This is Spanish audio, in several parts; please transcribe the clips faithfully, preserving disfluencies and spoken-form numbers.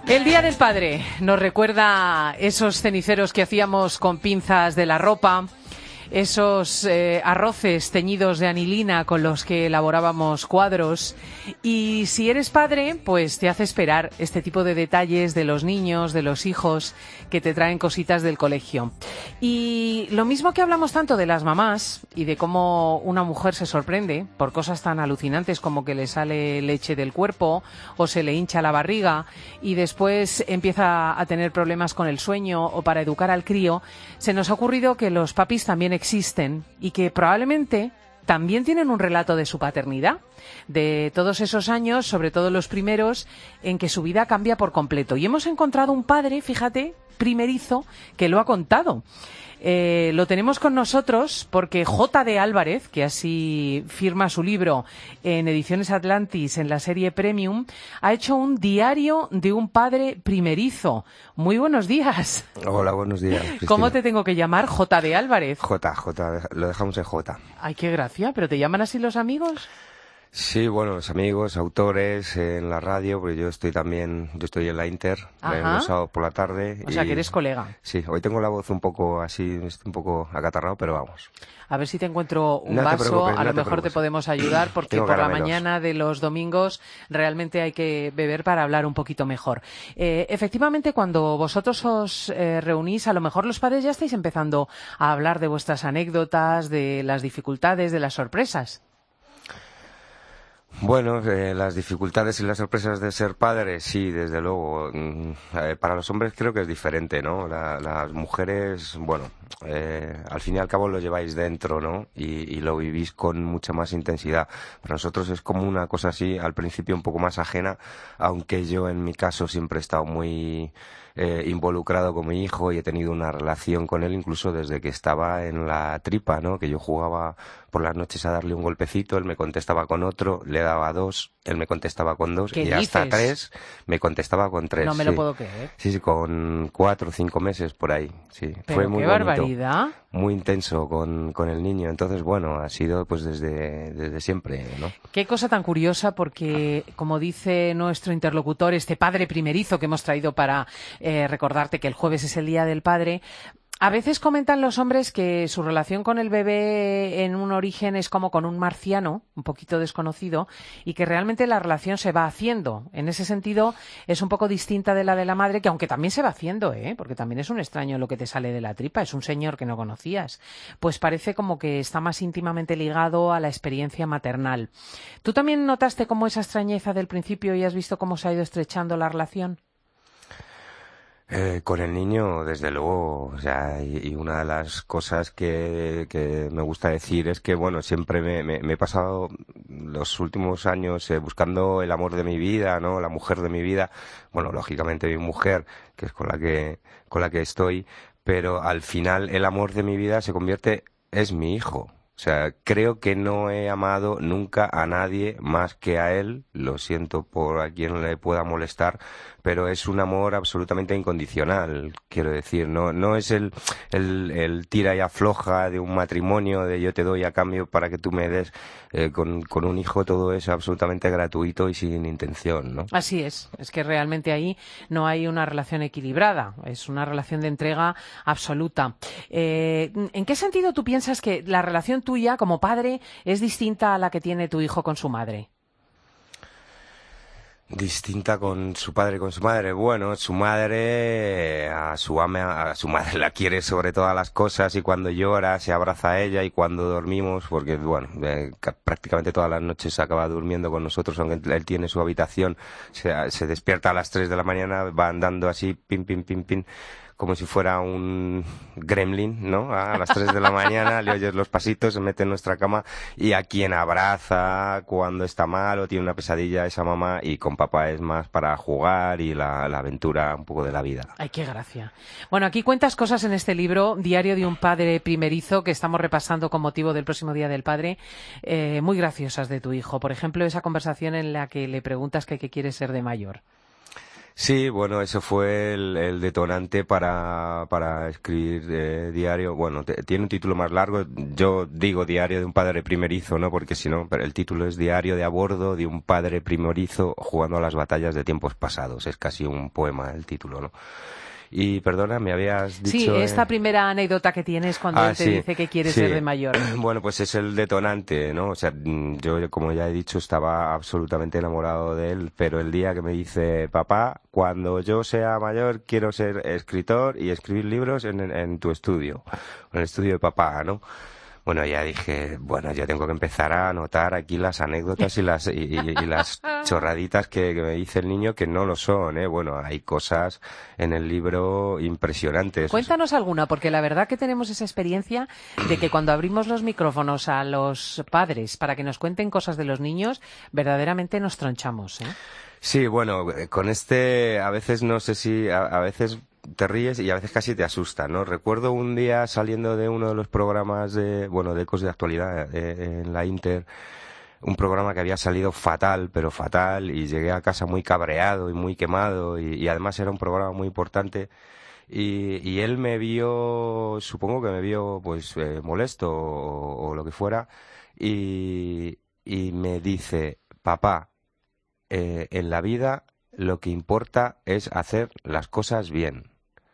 El Día del Padre nos recuerda esos ceniceros que hacíamos con pinzas de la ropa, esos eh, arroces teñidos de anilina con los que elaborábamos cuadros. Y si eres padre, pues te hace esperar este tipo de detalles de los niños, de los hijos que te traen cositas del colegio. Y lo mismo que hablamos tanto de las mamás y de cómo una mujer se sorprende por cosas tan alucinantes como que le sale leche del cuerpo o se le hincha la barriga y después empieza a tener problemas con el sueño o para educar al crío, se nos ha ocurrido que los papis también existen y que probablemente también tienen un relato de su paternidad, de todos esos años, sobre todo los primeros, en que su vida cambia por completo. Y hemos encontrado un padre, fíjate, primerizo, que lo ha contado. Eh, lo tenemos con nosotros porque J D Álvarez, que así firma su libro en Ediciones Atlantis en la serie Premium, ha hecho un diario de un padre primerizo. Muy buenos días. Hola, buenos días, Cristina. ¿Cómo te tengo que llamar? J D Álvarez. J, J, lo dejamos en J. Ay, qué gracia, ¿pero te llaman así los amigos? Sí, bueno, los amigos, autores, eh, en la radio, porque yo estoy también, yo estoy en la Inter, los sábados por la tarde. O sea, que eres colega. Sí, hoy tengo la voz un poco así, estoy un poco acatarrado, pero vamos. A ver si te encuentro un no vaso, preocupes, a lo no te mejor te podemos ayudar, porque Tengo por la caramelos. mañana de los domingos realmente hay que beber para hablar un poquito mejor. Eh, efectivamente, cuando vosotros os eh, reunís, a lo mejor los padres ya estáis empezando a hablar de vuestras anécdotas, de las dificultades, de las sorpresas. Bueno, eh, las dificultades y las sorpresas de ser padre, sí, desde luego. Mm, eh, para los hombres creo que es diferente, ¿no? La- las mujeres, bueno, eh, al fin y al cabo lo lleváis dentro, ¿no? Y, y lo vivís con mucha más intensidad. Para nosotros es como una cosa así, al principio un poco más ajena, aunque yo en mi caso siempre he estado muy eh, involucrado con mi hijo y he tenido una relación con él incluso desde que estaba en la tripa, ¿no? Que yo jugaba por las noches a darle un golpecito, él me contestaba con otro, le daba dos, él me contestaba con dos ¿Qué y hasta dices? tres me contestaba con tres. No me sí. lo puedo creer. Sí, sí, con cuatro o cinco meses por ahí, sí. Pero Fue muy qué bonito, barbaridad. muy intenso con, con el niño. Entonces, bueno, ha sido pues desde, desde siempre, ¿no? Qué cosa tan curiosa, porque, como dice nuestro interlocutor, este padre primerizo que hemos traído para eh, recordarte que el jueves es el Día del Padre, a veces comentan los hombres que su relación con el bebé en un origen es como con un marciano, un poquito desconocido, y que realmente la relación se va haciendo. En ese sentido, es un poco distinta de la de la madre, que aunque también se va haciendo, ¿eh? Porque también es un extraño lo que te sale de la tripa, es un señor que no conocías. Pues parece como que está más íntimamente ligado a la experiencia maternal. ¿Tú también notaste como esa extrañeza del principio y has visto cómo se ha ido estrechando la relación? Eh, con el niño, desde luego, o sea, y, y una de las cosas que, que me gusta decir es que, bueno, siempre me, me, me he pasado los últimos años eh, buscando el amor de mi vida, ¿no? La mujer de mi vida, bueno, lógicamente mi mujer, que es con la que, con la que estoy, pero al final el amor de mi vida se convierte, es mi hijo. O sea, creo que no he amado nunca a nadie más que a él, lo siento por a quien le pueda molestar, pero es un amor absolutamente incondicional, quiero decir, no no es el, el, el tira y afloja de un matrimonio, de yo te doy a cambio para que tú me des, eh, con, con un hijo todo es absolutamente gratuito y sin intención, ¿no? Así es, es que realmente ahí no hay una relación equilibrada, es una relación de entrega absoluta. Eh, ¿en qué sentido tú piensas que la relación tuya como padre es distinta a la que tiene tu hijo con su madre? Distinta con su padre y con su madre. Bueno, su madre, eh, a su ama, a su madre la quiere sobre todas las cosas y cuando llora se abraza a ella y cuando dormimos, porque bueno, eh, ca- prácticamente todas las noches acaba durmiendo con nosotros, aunque él tiene su habitación, se, se despierta a las tres de la mañana, va andando así, pim, pim, pim, pim, como si fuera un gremlin, ¿no? A las tres de la mañana le oyes los pasitos, se mete en nuestra cama y a quien abraza cuando está mal o tiene una pesadilla esa mamá y con papá es más para jugar y la, la aventura un poco de la vida. Ay, qué gracia. Bueno, aquí cuentas cosas en este libro, Diario de un padre primerizo, que estamos repasando con motivo del próximo Día del Padre, eh, muy graciosas de tu hijo. Por ejemplo, esa conversación en la que le preguntas que qué quiere ser de mayor. Sí, bueno, eso fue el, el detonante para, para escribir eh, diario. Bueno, te- tiene un título más largo. Yo digo diario de un padre primerizo, ¿no? Porque si no, pero el título es Diario de a bordo de un padre primerizo jugando a las batallas de tiempos pasados. Es casi un poema el título, ¿no? Y perdona, me habías Sí, dicho... esta eh, primera anécdota que tienes cuando Ah, él te sí, dice que quiere ser sí. de mayor. Bueno, pues es el detonante, ¿no? O sea, mm, yo, como ya he dicho, estaba absolutamente enamorado de él, pero el día que me dice, papá, cuando yo sea mayor quiero ser escritor y escribir libros en, en, en tu estudio, en el estudio de papá, ¿no? Bueno, ya dije, bueno, yo tengo que empezar a anotar aquí las anécdotas y las, y, y- y las chorraditas que, que me dice el niño que no lo son, ¿eh? Bueno, hay cosas en el libro impresionantes. O sea, Cuéntanos alguna, porque la verdad que tenemos esa experiencia de que cuando abrimos los micrófonos a los padres para que nos cuenten cosas de los niños, verdaderamente nos tronchamos, ¿eh? sí, bueno, eh, con este a veces no sé si, a, a veces te ríes y a veces casi te asusta, ¿no? Recuerdo un día saliendo de uno de los programas de, bueno, de Ecos de Actualidad eh, en la Inter, un programa que había salido fatal, pero fatal, y llegué a casa muy cabreado y muy quemado, y, y además era un programa muy importante, y, y él me vio, supongo que me vio pues eh, molesto o, o lo que fuera, y, y me dice, papá, eh, en la vida lo que importa es hacer las cosas bien.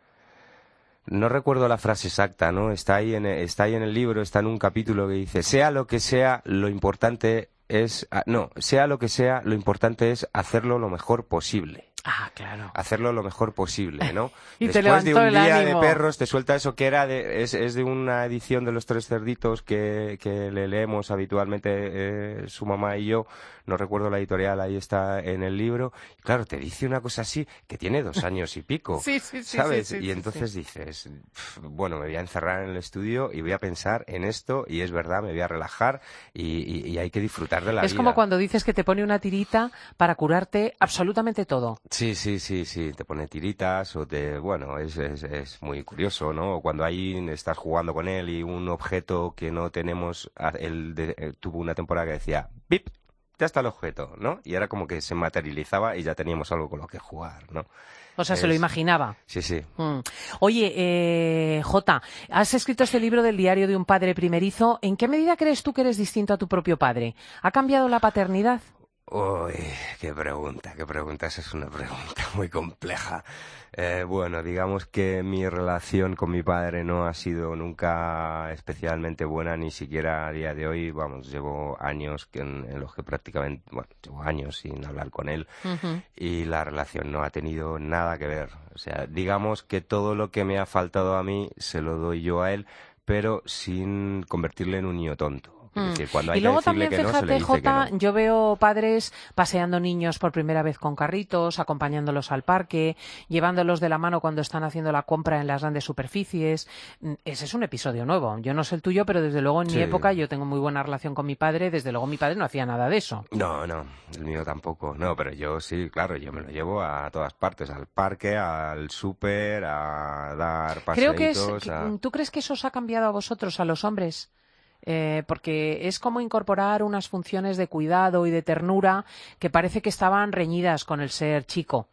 No recuerdo la frase exacta, ¿no? Está ahí en, está ahí en el libro, está en un capítulo que dice, sea lo que sea, lo importante es, ah, no, sea lo que sea, lo importante es hacerlo lo mejor posible. Ah, claro. Hacerlo lo mejor posible, ¿no? Y te Después de levantó un el día de ánimo. perros te suelta eso que era de, es, es de una edición de Los Tres Cerditos que, que le leemos habitualmente eh, su mamá y yo, no recuerdo la editorial, ahí está en el libro, y claro, te dice una cosa así que tiene dos años y pico, Sí, sí, sí, sí, ¿sabes? sí, Y sí, sí. entonces dices, "Pf, bueno, me voy a encerrar en el estudio y voy a pensar en esto, y es verdad, me voy a relajar, y, y, y hay que disfrutar de la Es como vida". cuando dices que te pone una tirita para curarte absolutamente todo. Sí, sí, sí, sí, te pone tiritas o te, bueno, es, es, es muy curioso, ¿no? O cuando ahí estás jugando con él y un objeto que no tenemos, a- él de- eh, tuvo una temporada que decía, ¡pip! Ya está el objeto, ¿no? Y era como que se materializaba y ya teníamos algo con lo que jugar, ¿no? O sea, se lo Es, imaginaba. sí, sí. Mm. Oye, eh, Jota, has escrito este libro del diario de un padre primerizo. ¿En qué medida crees tú que eres distinto a tu propio padre? ¿Ha cambiado la paternidad? Uy, qué pregunta, qué pregunta. Esa es una pregunta muy compleja. Eh, bueno, digamos que mi relación con mi padre no ha sido nunca especialmente buena, ni siquiera a día de hoy. Vamos, llevo años que en, en los que prácticamente, bueno, llevo años sin hablar con él, Ujú. y la relación no ha tenido nada que ver. O sea, digamos que todo lo que me ha faltado a mí se lo doy yo a él, pero sin convertirle en un niño tonto. Es Mm. decir, cuando Y hay que luego decirle también, que no, se le fíjate, dice que Jota, no. yo veo padres paseando niños por primera vez con carritos, acompañándolos al parque, llevándolos de la mano cuando están haciendo la compra en las grandes superficies. Mm, Ese es un episodio nuevo. Yo no sé el tuyo, pero desde luego en mi Sí. época yo tengo muy buena relación con mi padre. Desde luego mi padre no hacía nada de eso. No, no, el mío tampoco. No, pero yo sí, claro, yo me lo llevo a todas partes, al parque, al súper, a dar Creo que es. paseitos, que- a... ¿Tú crees que eso os ha cambiado a vosotros, a los hombres? Eh, porque es como incorporar unas funciones de cuidado y de ternura que parece que estaban reñidas con el ser chico.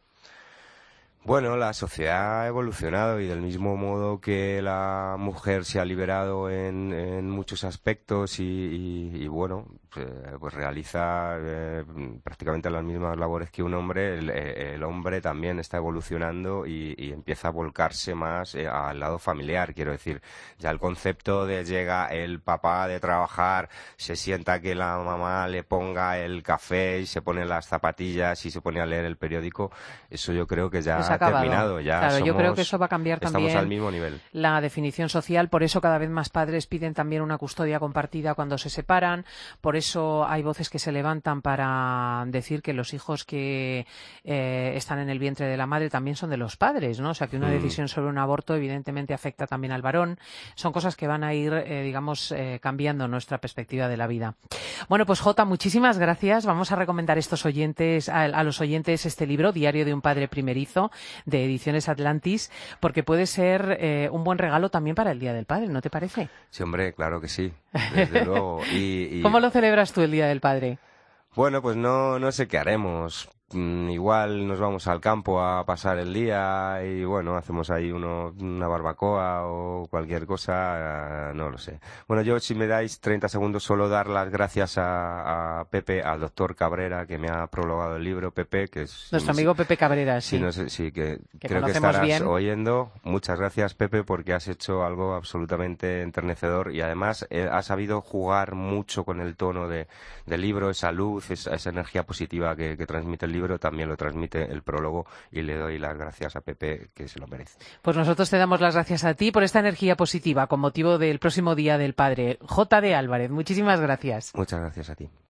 Bueno, la sociedad ha evolucionado, y del mismo modo que la mujer se ha liberado en, en muchos aspectos y, y- y, bueno, pues, eh, pues realiza eh, prácticamente las mismas labores que un hombre, el, eh, el hombre también está evolucionando y, y empieza a volcarse más eh, al lado familiar. Quiero decir, ya el concepto de llega el papá de trabajar, se sienta que la mamá le ponga el café y se pone las zapatillas y se pone a leer el periódico, eso yo creo que Es ya ha acabado. terminado, ya Claro, yo creo que eso somos, va a cambiar estamos al también mismo nivel. la definición social. Por eso cada vez más padres piden también una custodia compartida cuando se separan. Por eso hay voces que se levantan para decir que los hijos que eh, están en el vientre de la madre también son de los padres, ¿no? O sea, que una Mm. decisión sobre un aborto evidentemente afecta también al varón. Son cosas que van a ir, eh, digamos, eh, cambiando nuestra perspectiva de la vida. Bueno, pues Jota, muchísimas gracias. Vamos a recomendar estos oyentes, a, a los oyentes este libro, Diario de un padre primerizo, de Ediciones Atlantis, porque puede ser eh, un buen regalo también para el Día del Padre, ¿no te parece? Sí, hombre, claro que sí, desde luego. Y, y ¿Cómo lo celebras tú el Día del Padre? bueno, pues no, no sé qué haremos. mm, igual nos vamos al campo a pasar el día y bueno, hacemos ahí uno, una barbacoa o cualquier cosa, eh, no lo sé. Bueno, yo si me dais treinta segundos solo dar las gracias a, a Pepe, al doctor Cabrera, que me ha prologado el libro, Pepe, que es... Nuestro amigo Pepe Cabrera, sí. Sí, no sé, sí que, que creo que conocemos estarás bien. oyendo. Muchas gracias, Pepe, porque has hecho algo absolutamente enternecedor y además eh, has sabido jugar mucho con el tono de, del libro, esa luz, esa, esa energía positiva que, que transmite el libro, también lo transmite el prólogo y le doy las gracias a Pepe, que se lo merece. Pues nosotros te damos las gracias a ti por esta energía positiva con motivo del próximo Día del Padre. J. D. Álvarez, muchísimas gracias. Muchas gracias a ti.